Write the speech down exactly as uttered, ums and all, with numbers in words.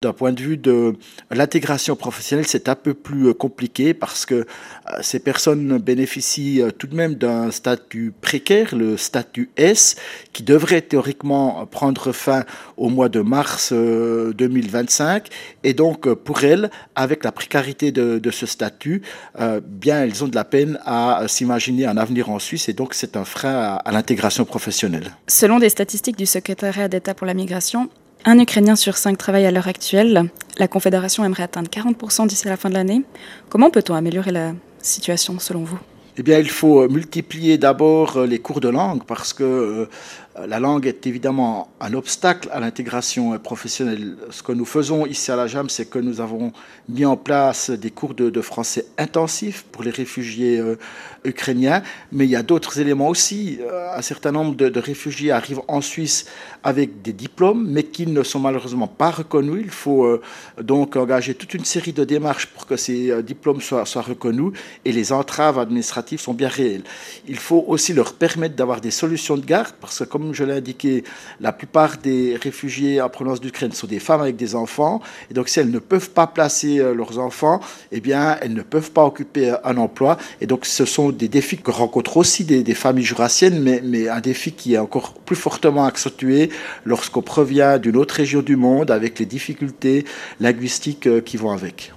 D'un point de vue de l'intégration professionnelle, c'est un peu plus euh, compliqué parce que euh, ces personnes bénéficient euh, tout de même d'un statut précaire, le statut S, qui devrait théoriquement prendre fin au mois de mars euh, deux mille vingt-cinq. Et donc, euh, pour elles, avec la précarité de, de ce statut, euh, bien, elles ont de la peine à euh, s'imaginer un avenir en Suisse. Et donc, c'est un frein à, à l'intégration professionnelle. Selon des statistiques du secrétariat d'État pour la migration, un Ukrainien sur cinq travaille à l'heure actuelle. La Confédération aimerait atteindre quarante pour cent d'ici la fin de l'année. Comment peut-on améliorer la situation selon vous? Eh bien, il faut multiplier d'abord euh, les cours de langue parce que euh, la langue est évidemment un obstacle à l'intégration euh, professionnelle. Ce que nous faisons ici à la J A M, c'est que nous avons mis en place des cours de, de français intensifs pour les réfugiés euh, ukrainiens, mais il y a d'autres éléments aussi. Euh, un certain nombre de, de réfugiés arrivent en Suisse avec des diplômes, mais qui ne sont malheureusement pas reconnus. Il faut euh, donc engager toute une série de démarches pour que ces euh, diplômes soient, soient reconnus et les entraves administratives sont bien réelles. Il faut aussi leur permettre d'avoir des solutions de garde, parce que comme je l'ai indiqué, la plupart des réfugiés en provenance d'Ukraine sont des femmes avec des enfants, et donc si elles ne peuvent pas placer euh, leurs enfants, eh bien elles ne peuvent pas occuper un emploi, et donc ce sont des défis que rencontrent aussi des, des familles jurassiennes, mais, mais un défi qui est encore plus fortement accentué lorsqu'on provient d'une autre région du monde avec les difficultés linguistiques euh, qui vont avec.